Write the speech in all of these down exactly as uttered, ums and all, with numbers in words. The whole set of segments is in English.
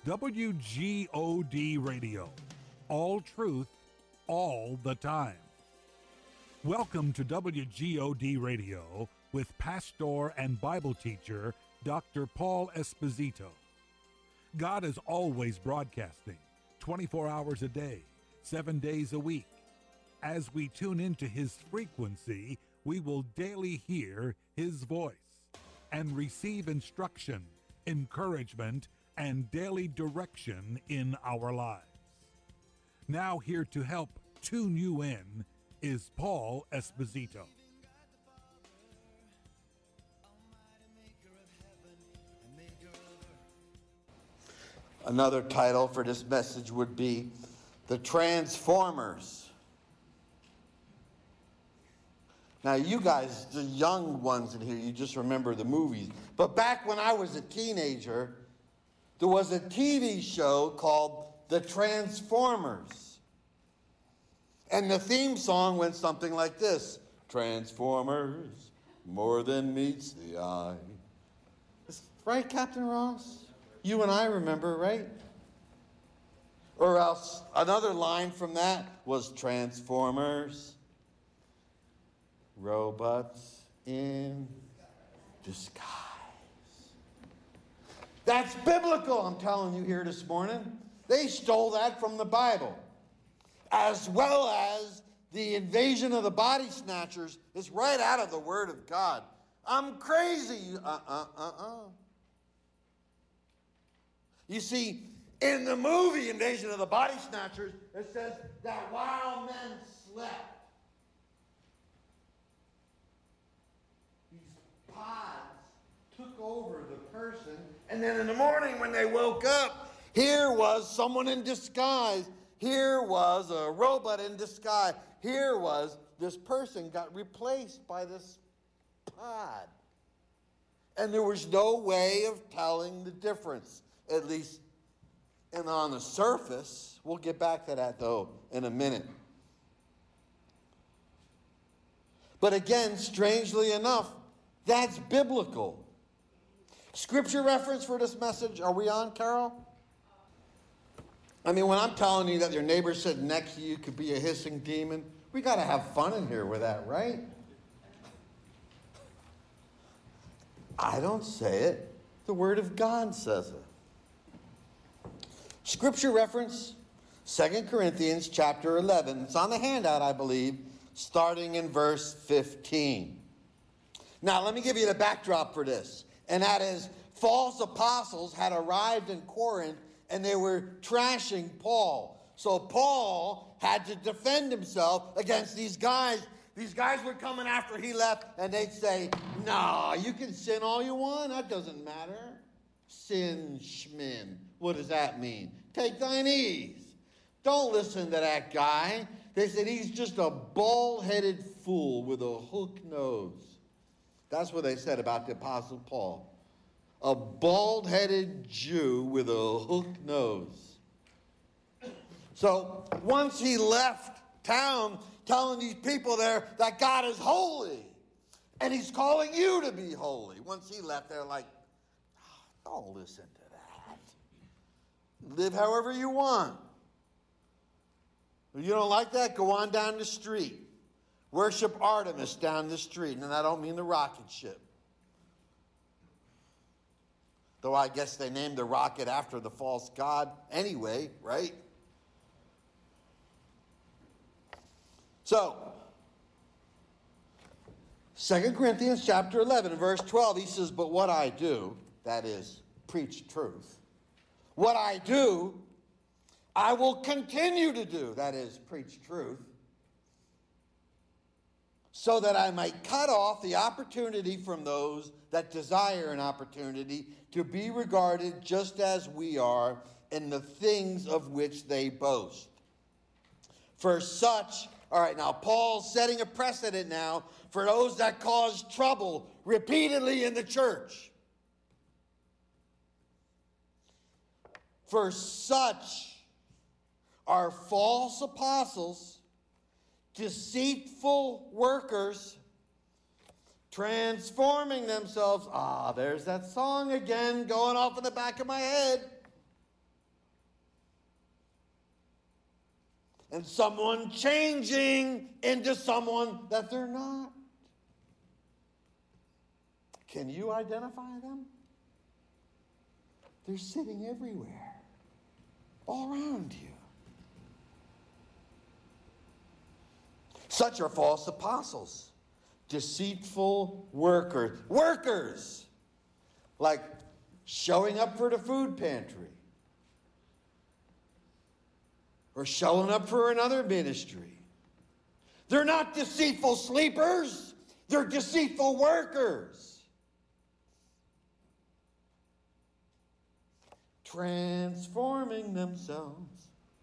W G O D Radio. All truth, all the time. Welcome to W G O D Radio with pastor and Bible teacher Doctor Paul Esposito. God is always broadcasting, twenty-four hours a day, seven days a week. As we tune into His frequency, we will daily hear His voice and receive instruction, encouragement, and daily direction in our lives. Now here to help tune you in is Paul Esposito. Another title for this message would be The Transformers. Now, you guys, the young ones in here, you just remember the movies. But back when I was a teenager, there was a T V show called The Transformers. And the theme song went something like this. Transformers, more than meets the eye. Right, Captain Ross? You and I remember, right? Or else another line from that was Transformers, robots in disguise. That's biblical, I'm telling you here this morning. They stole that from the Bible. As well as the invasion of the body snatchers is right out of the Word of God. I'm crazy. Uh-uh-uh-uh. You see, in the movie Invasion of the Body Snatchers, it says that while men slept, these pods took over the person, and then in the morning when they woke up, here was someone in disguise. Here was a robot in disguise. Here was this person got replaced by this pod. And there was no way of telling the difference. At least, and on the surface, we'll get back to that though in a minute. But again, strangely enough, that's biblical. Scripture reference for this message, are we on, Carol? I mean, when I'm telling you that your neighbor sitting next to you could be a hissing demon, we got to have fun in here with that, right? I don't say it. The Word of God says it. Scripture reference, Second Corinthians chapter eleven. It's on the handout, I believe, starting in verse fifteen. Now, let me give you the backdrop for this. And that is, false apostles had arrived in Corinth, and they were trashing Paul. So Paul had to defend himself against these guys. These guys were coming after he left, and they'd say, nah, you can sin all you want. That doesn't matter. Sin schmin. What does that mean? Take thine ease. Don't listen to that guy. They said he's just a bald-headed fool with a hook nose. That's what they said about the Apostle Paul. A bald-headed Jew with a hook nose. So once he left town telling these people there that God is holy, and he's calling you to be holy. Once he left, they're like, oh, don't listen to that. Live however you want. If you don't like that, go on down the street. Worship Artemis down the street. And I don't mean the rocket ship. Though I guess they named the rocket after the false god anyway, right? So, Second Corinthians chapter eleven, verse twelve, he says, but what I do, that is, preach truth. What I do, I will continue to do, that is, preach truth, so that I might cut off the opportunity from those that desire an opportunity to be regarded just as we are in the things of which they boast. For such, all right, now Paul's setting a precedent now for those that cause trouble repeatedly in the church. For such are false apostles, deceitful workers, transforming themselves. Ah, there's that song again going off in the back of my head. and someone changing into someone that they're not. Can you identify them? They're sitting everywhere, all around you. Such are false apostles, deceitful workers. Workers! Like showing up for the food pantry, or showing up for another ministry. They're not deceitful sleepers. They're deceitful workers. Transforming themselves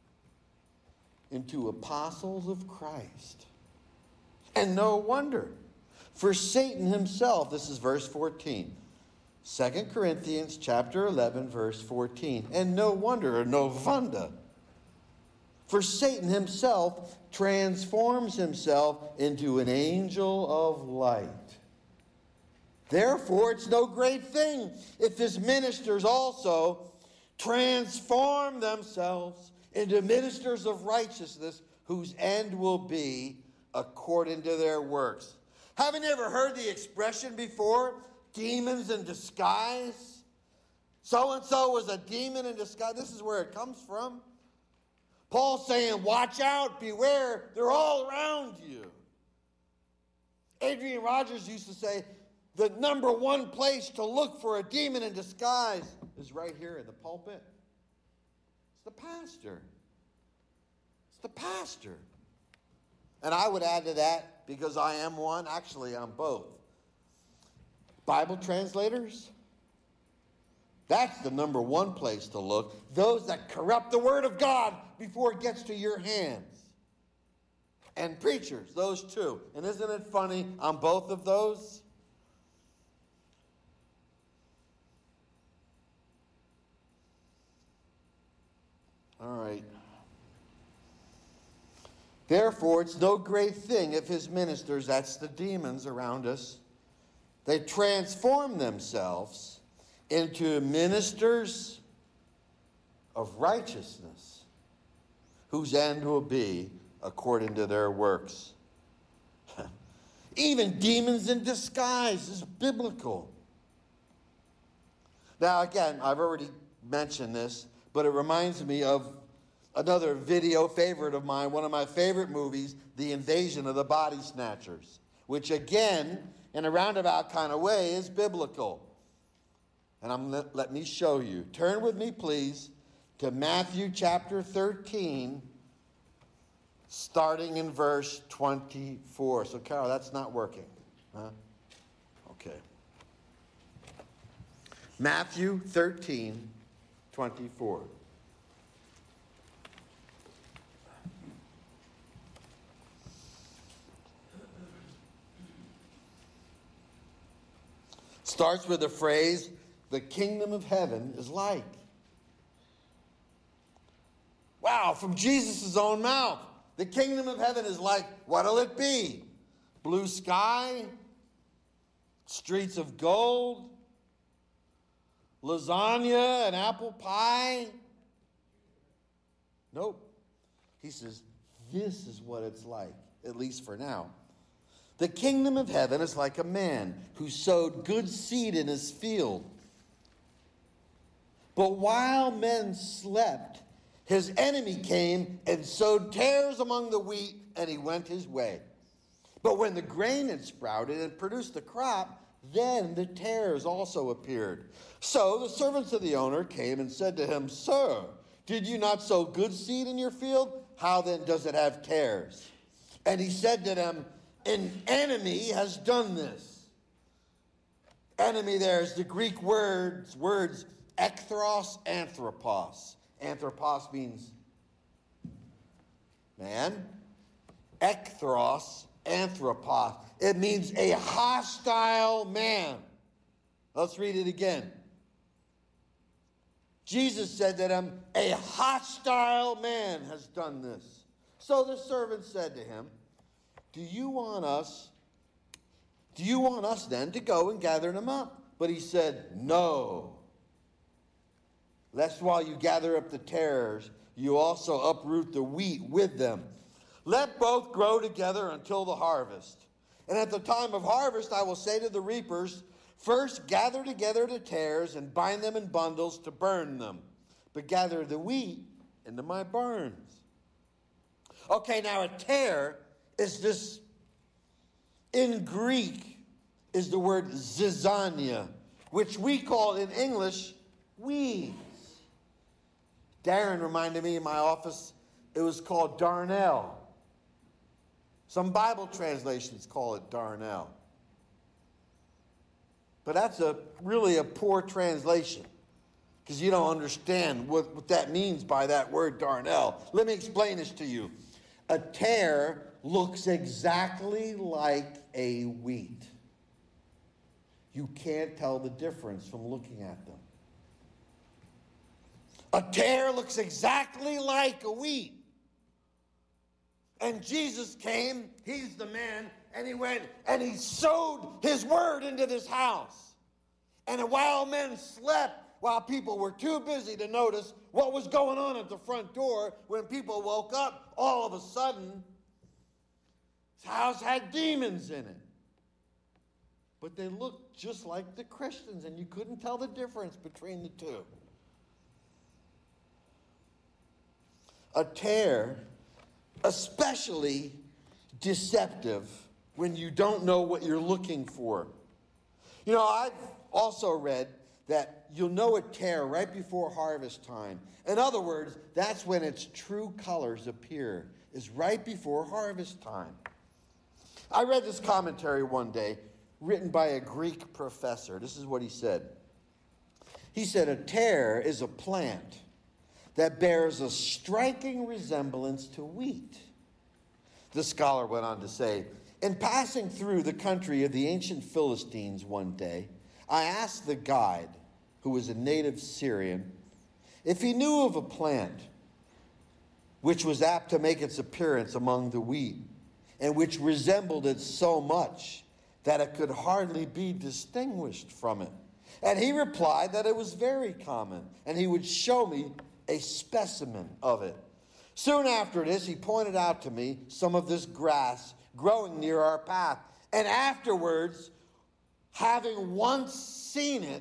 into apostles of Christ. And no wonder, for Satan himself, this is verse fourteen. Second Corinthians chapter eleven, verse fourteen. And no wonder, or no wonder, for Satan himself transforms himself into an angel of light. Therefore, it's no great thing if his ministers also transform themselves into ministers of righteousness, whose end will be according to their works. Haven't you ever heard the expression before? Demons in disguise. So-and-so was a demon in disguise. This is where it comes from. Paul's saying, watch out, beware, they're all around you. Adrian Rogers used to say, the number one place to look for a demon in disguise is right here in the pulpit. It's the pastor. It's the pastor. And I would add to that, because I am one, actually I'm both. Bible translators, that's the number one place to look. Those that corrupt the word of God before it gets to your hands. And preachers, those two. And isn't it funny on both of those? All right. Therefore, it's no great thing if his ministers, that's the demons around us, they transform themselves into ministers of righteousness, whose end will be according to their works. Even demons in disguise is biblical. Now, again, I've already mentioned this, but it reminds me of another video favorite of mine, one of my favorite movies, The Invasion of the Body Snatchers, which again, in a roundabout kind of way, is biblical. And I'm let, let me show you. Turn with me, please, to Matthew chapter thirteen, starting in verse twenty-four. So, Carol, that's not working. Huh? Okay. Matthew thirteen, twenty-four. Starts with the phrase, the kingdom of heaven is like. Wow, from Jesus' own mouth. The kingdom of heaven is like, what'll it be? Blue sky? Streets of gold? Lasagna and apple pie? Nope. He says, this is what it's like, at least for now. The kingdom of heaven is like a man who sowed good seed in his field. But while men slept, his enemy came and sowed tares among the wheat, and he went his way. But when the grain had sprouted and produced a crop, then the tares also appeared. So the servants of the owner came and said to him, Sir, did you not sow good seed in your field? How then does it have tares? And he said to them, an enemy has done this. Enemy there is the Greek words, words ekthros, anthropos. Anthropos means man. Ekthros, anthropos. It means a hostile man. Let's read it again. Jesus said that um, a hostile man has done this. So the servant said to him, Do you want us, do you want us then to go and gather them up? But he said, no. Lest while you gather up the tares, you also uproot the wheat with them. Let both grow together until the harvest. And at the time of harvest, I will say to the reapers, first gather together the tares and bind them in bundles to burn them, but gather the wheat into my barns. Okay, now a tare is this, in Greek, is the word zizania, which we call in English weeds. Darren reminded me in my office, it was called darnel. Some Bible translations call it darnel. But that's a really a poor translation, because you don't understand what, what that means by that word darnel. Let me explain this to you. A tare looks exactly like a wheat. You can't tell the difference from looking at them. A tare looks exactly like a wheat. And Jesus came, he's the man, and he went and he sowed his word into this house. And while men slept, while people were too busy to notice what was going on at the front door, when people woke up, all of a sudden, this house had demons in it. But they looked just like the Christians, and you couldn't tell the difference between the two. A tare, especially deceptive when you don't know what you're looking for. You know, I've also read that you'll know a tare right before harvest time. In other words, that's when its true colors appear, is right before harvest time. I read this commentary one day, written by a Greek professor. This is what he said. He said, a tare is a plant that bears a striking resemblance to wheat. The scholar went on to say, in passing through the country of the ancient Philistines one day, I asked the guide, who was a native Syrian, if he knew of a plant which was apt to make its appearance among the wheat, and which resembled it so much that it could hardly be distinguished from it. And he replied that it was very common, and he would show me a specimen of it. Soon after this, he pointed out to me some of this grass growing near our path. And afterwards, having once seen it,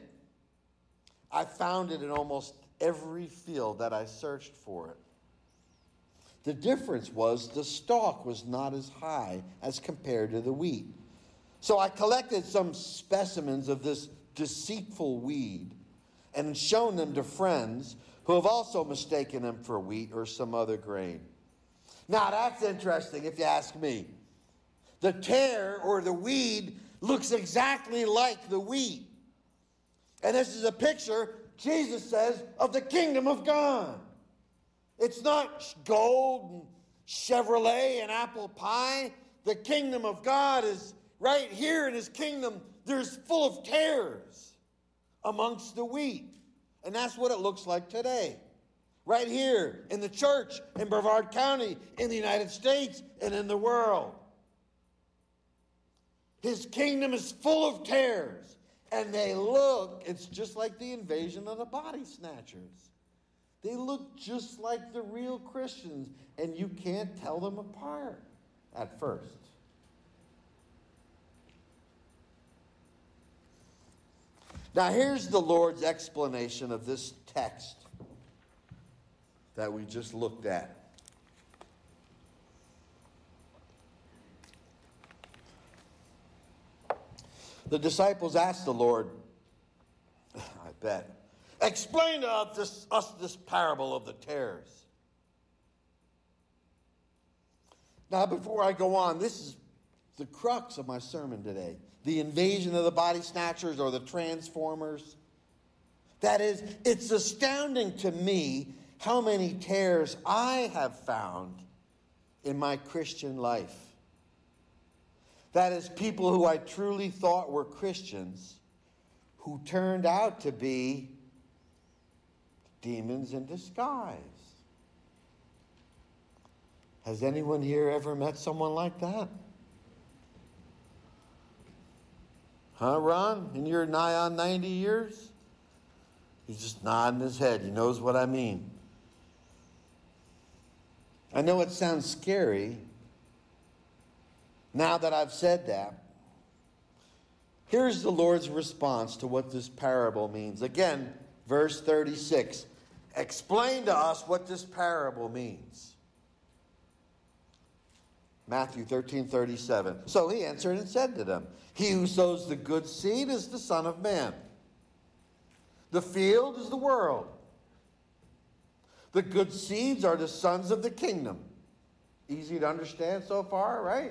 I found it in almost every field that I searched for it. The difference was the stalk was not as high as compared to the wheat. So I collected some specimens of this deceitful weed and shown them to friends who have also mistaken them for wheat or some other grain. Now that's interesting if you ask me. The tare or the weed looks exactly like the wheat. And this is a picture, Jesus says, of the kingdom of God. It's not gold and Chevrolet and apple pie. The kingdom of God is right here in his kingdom. There's full of tares amongst the wheat. And that's what it looks like today. Right here in the church in Brevard County, in the United States, and in the world. His kingdom is full of tares. And they look, it's just like the invasion of the body snatchers. They look just like the real Christians, and you can't tell them apart at first. Now here's the Lord's explanation of this text that we just looked at. The disciples asked the Lord, I bet, explain to us this, us this parable of the tares. Now, before I go on, this is the crux of my sermon today. The invasion of the body snatchers or the transformers. That is, it's astounding to me how many tares I have found in my Christian life. That is, people who I truly thought were Christians who turned out to be demons in disguise. Has anyone here ever met someone like that? Huh, Ron? In your nigh on ninety years? He's just nodding his head. He knows what I mean. I know it sounds scary now that I've said that. Here's the Lord's response to what this parable means. Again, verse thirty-six. Explain to us what this parable means. Matthew thirteen thirty-seven. So he answered and said to them, he who sows the good seed is the Son of Man. The field is the world. The good seeds are the sons of the kingdom. Easy to understand so far, right?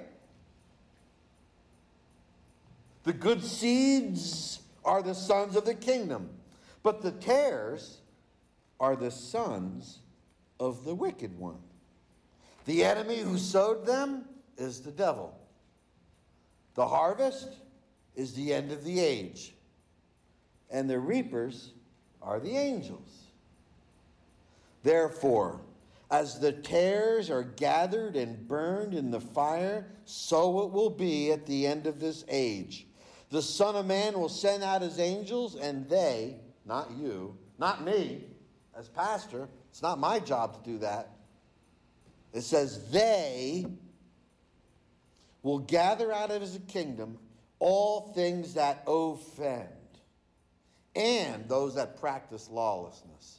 The good seeds are the sons of the kingdom, but the tares are the sons of the wicked one. The enemy who sowed them is the devil. The harvest is the end of the age, and the reapers are the angels. Therefore, as the tares are gathered and burned in the fire, so it will be at the end of this age. The Son of Man will send out his angels, and they, not you, not me, as pastor, it's not my job to do that. It says they will gather out of his kingdom all things that offend and those that practice lawlessness,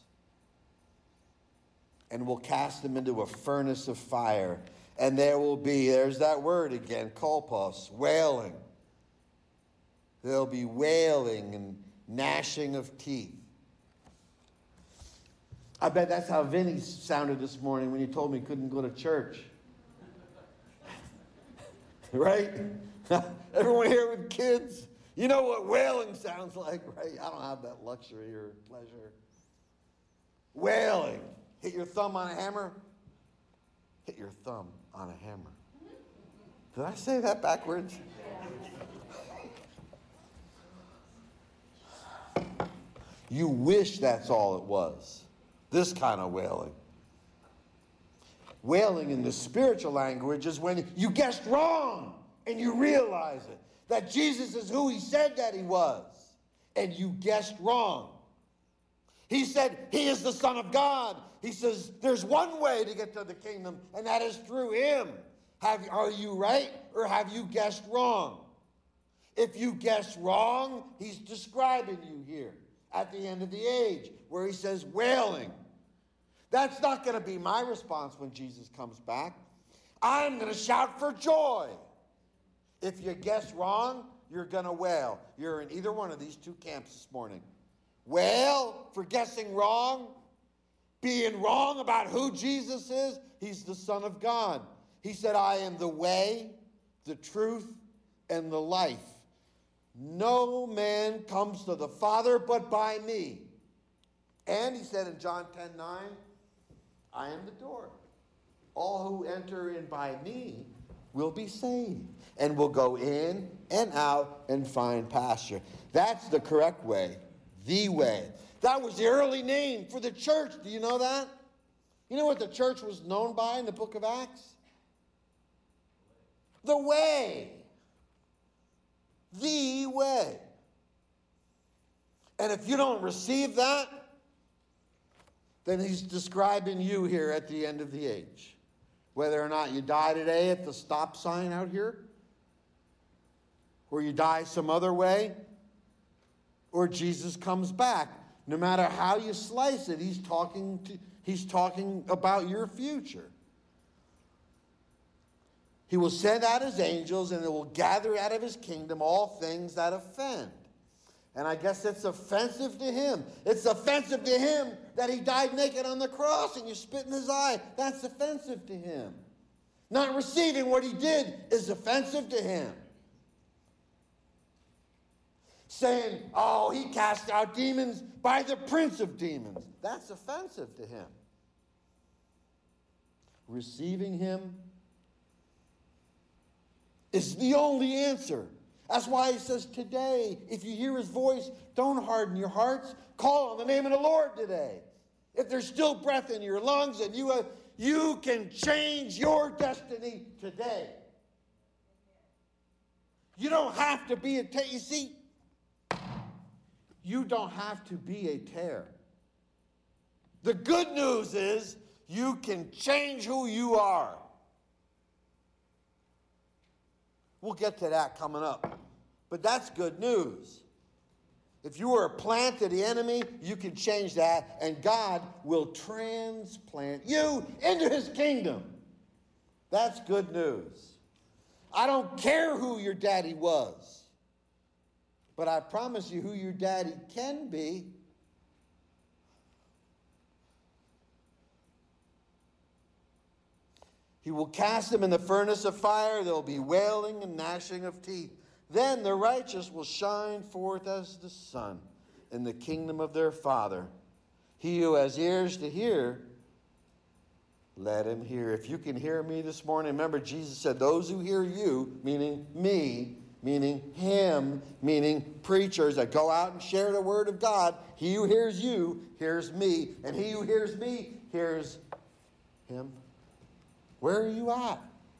and will cast them into a furnace of fire. And there will be, there's that word again, kolpos, wailing. There'll be wailing and gnashing of teeth. I bet that's how Vinny sounded this morning when he told me he couldn't go to church. Right? Everyone here with kids, you know what wailing sounds like, right? I don't have that luxury or pleasure. Wailing. Hit your thumb on a hammer. Hit your thumb on a hammer. Did I say that backwards? You wish that's all it was. This kind of wailing. Wailing in the spiritual language is when you guessed wrong and you realize it. That Jesus is who he said that he was. And you guessed wrong. He said he is the Son of God. He says there's one way to get to the kingdom, and that is through him. Have, are you right, or have you guessed wrong? If you guessed wrong, he's describing you here at the end of the age, where he says wailing. That's not going to be my response when Jesus comes back. I'm going to shout for joy. If you guess wrong, you're going to wail. You're in either one of these two camps this morning. Wail for guessing wrong, being wrong about who Jesus is. He's the Son of God. He said, I am the way, the truth, and the life. No man comes to the Father but by me. And he said in John ten nine, I am the door. All who enter in by me will be saved and will go in and out and find pasture. That's the correct way, the way. That was the early name for the church. Do you know that? You know what the church was known by in the book of Acts? The way. The way. And if you don't receive that, then he's describing you here at the end of the age. Whether or not you die today at the stop sign out here, or you die some other way, or Jesus comes back. No matter how you slice it, he's talking to, he's talking about your future. He will send out his angels, and they will gather out of his kingdom all things that offend. And I guess it's offensive to him. It's offensive to him that he died naked on the cross and you spit in his eye. That's offensive to him. Not receiving what he did is offensive to him. Saying, oh, he cast out demons by the prince of demons. That's offensive to him. Receiving him is the only answer. That's why he says today, if you hear his voice, don't harden your hearts. Call on the name of the Lord today. If there's still breath in your lungs and you, have, you can change your destiny today. You don't have to be a tear. You see, you don't have to be a tear. The good news is You can change who you are. We'll get to that coming up. But that's good news. If you were a plant to the enemy, you can change that, and God will transplant you into his kingdom. That's good news. I don't care who your daddy was, but I promise you who your daddy can be. He will cast them in the furnace of fire. There will be wailing and gnashing of teeth. Then the righteous will shine forth as the sun in the kingdom of their Father. He who has ears to hear, let him hear. If you can hear me this morning, remember Jesus said, those who hear you, meaning me, meaning him, meaning preachers that go out and share the word of God, he who hears you hears me, and he who hears me hears him. Where are you at?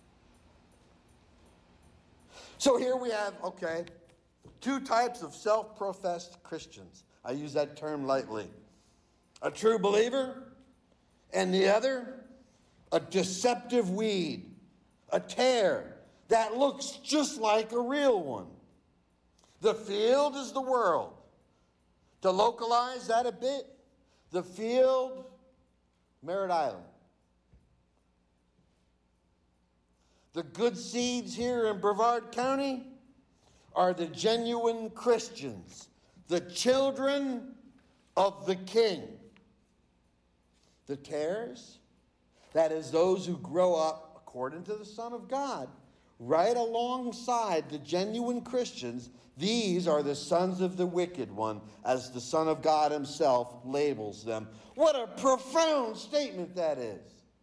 So here we have, okay, two types of self-professed Christians. I use that term lightly. A true believer, and the other, a deceptive weed, a tare that looks just like a real one. The field is the world. To localize that a bit, the field, Merritt Island. The good seeds here in Brevard County are the genuine Christians, the children of the King. The tares, that is those who grow up according to the Son of God, right alongside the genuine Christians. These are the sons of the wicked one, as the Son of God himself labels them. What a profound statement that is.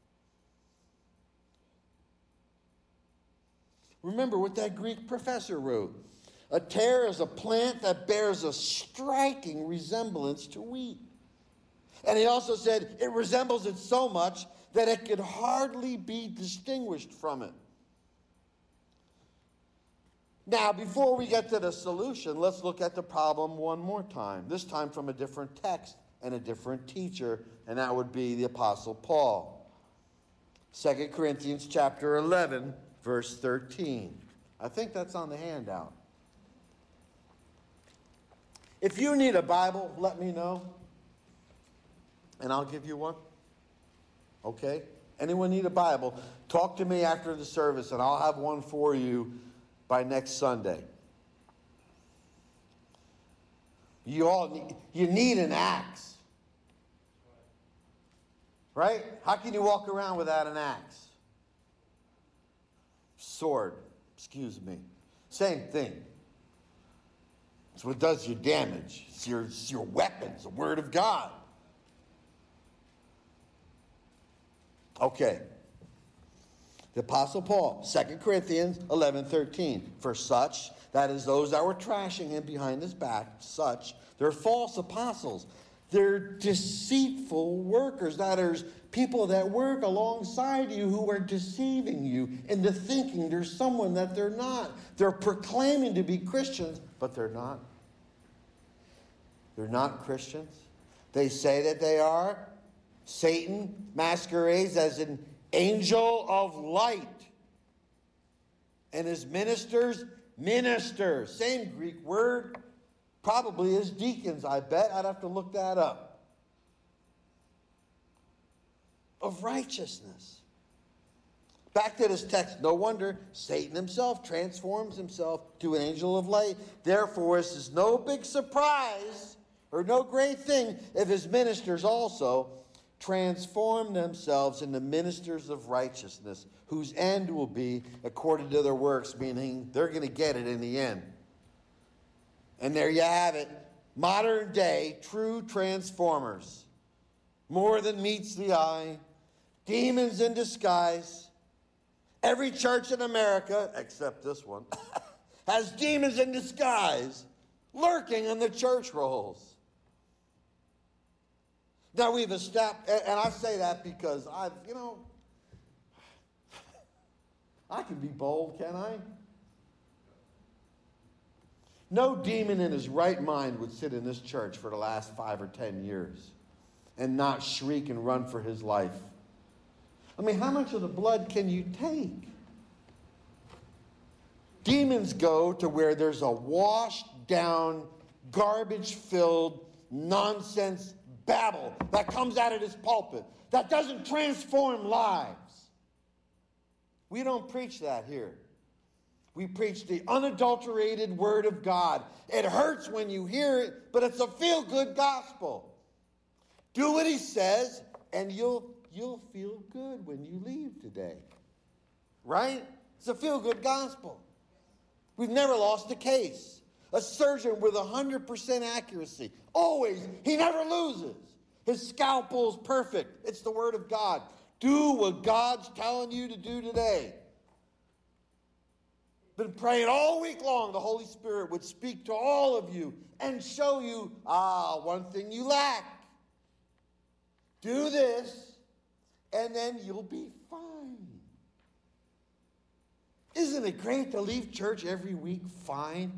Remember what that Greek professor wrote. A tare is a plant that bears a striking resemblance to wheat. And he also said it resembles it so much that it could hardly be distinguished from it. Now, before we get to the solution, let's look at the problem one more time, this time from a different text and a different teacher, and that would be the Apostle Paul. Second Corinthians chapter eleven, verse thirteen. I think that's on the handout. If you need a Bible, let me know, and I'll give you one. Okay? Anyone need a Bible? Talk to me after the service, and I'll have one for you by next Sunday. You all need, you need an axe. Right? How can you walk around without an axe? Sword, excuse me. Same thing. It's what does your damage. It's your, it's your weapons, the Word of God. Okay. The Apostle Paul, Second Corinthians eleven thirteen. For such, that is those that were trashing him behind his back, such, they're false apostles. They're deceitful workers. That is, people that work alongside you who are deceiving you into thinking there's someone that they're not. They're proclaiming to be Christians, but they're not. They're not Christians. They say that they are. Satan masquerades as an angel of light. And his ministers, minister. Same Greek word. Probably as deacons, I bet. I'd have to look that up. Of righteousness. Back to this text. No wonder Satan himself transforms himself to an angel of light. Therefore, this is no big surprise or no great thing if his ministers also transform themselves into ministers of righteousness, whose end will be according to their works, meaning they're going to get it in the end. And there you have it. Modern day true transformers. More than meets the eye. Demons in disguise. Every church in America, except this one, has demons in disguise lurking in the church rolls. Now we've established, and I say that because I've, you know, I can be bold, can I? No demon in his right mind would sit in this church for the last five or ten years and not shriek and run for his life. I mean, how much of the blood can you take? Demons go to where there's a washed down, garbage-filled, nonsense babble that comes out of this pulpit that doesn't transform lives. We don't preach that here. We preach the unadulterated Word of God. It hurts when you hear it, but it's a feel-good gospel. Do what he says, and you'll, you'll feel good when you leave today. Right? It's a feel-good gospel. We've never lost a case. A surgeon with one hundred percent accuracy. Always. He never loses. His scalpel's perfect. It's the Word of God. Do what God's telling you to do today. Been praying all week long the Holy Spirit would speak to all of you and show you, ah, one thing you lack. Do this, and then you'll be fine. Isn't it great to leave church every week fine?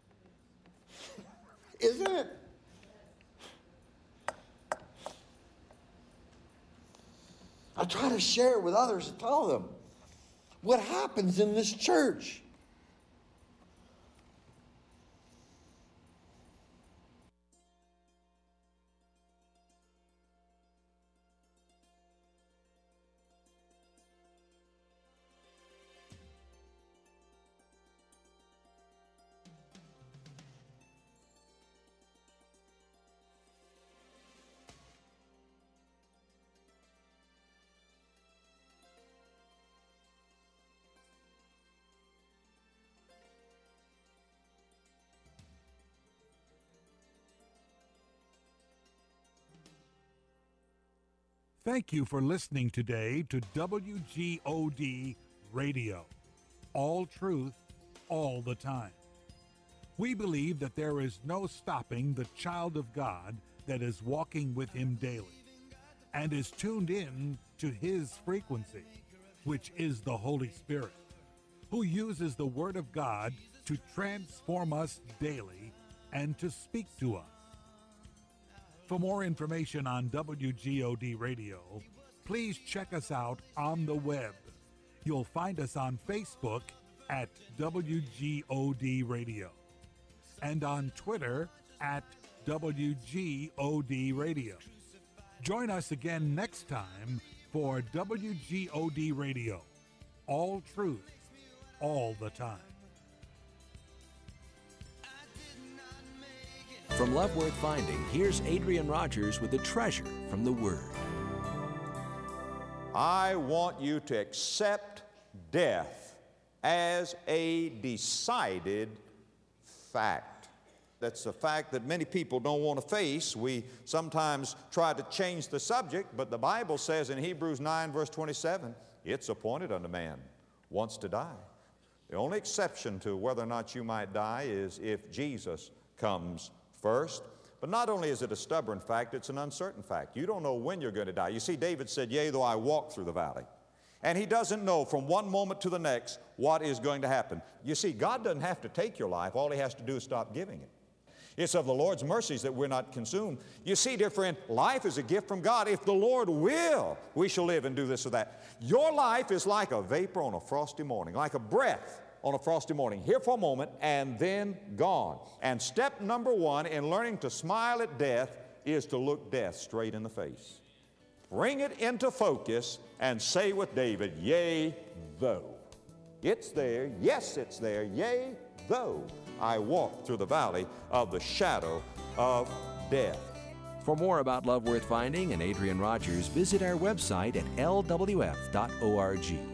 Isn't it? I try to share it with others and tell them what happens in this church. Thank you for listening today to W G O D Radio. All truth, all the time. We believe that there is no stopping the child of God that is walking with him daily and is tuned in to his frequency, which is the Holy Spirit, who uses the Word of God to transform us daily and to speak to us. For more information on W G O D Radio, please check us out on the web. You'll find us on Facebook at W G O D Radio and on Twitter at W G O D Radio. Join us again next time for W G O D Radio. All truth, all the time. From Love Worth Finding, here's Adrian Rogers with a treasure from the Word. I want you to accept death as a decided fact. That's a fact that many people don't want to face. We sometimes try to change the subject, but the Bible says in Hebrews nine, verse twenty-seven, it's appointed unto man once to die. The only exception to whether or not you might die is if Jesus comes first. But not only is it a stubborn fact, it's an uncertain fact. You don't know when you're going to die. You see, David said, yea, though I walk through the valley. And he doesn't know from one moment to the next what is going to happen. You see, God doesn't have to take your life. All he has to do is stop giving it. It's of the Lord's mercies that we're not consumed. You see, dear friend, life is a gift from God. If the Lord will, we shall live and do this or that. Your life is like a vapor on a frosty morning, like a breath on a frosty morning, here for a moment and then gone. And step number one in learning to smile at death is to look death straight in the face. Bring it into focus and say with David, yea, though. It's there, yes, it's there, yea, though I walk through the valley of the shadow of death. For more about Love Worth Finding and Adrian Rogers, visit our website at L W F dot org.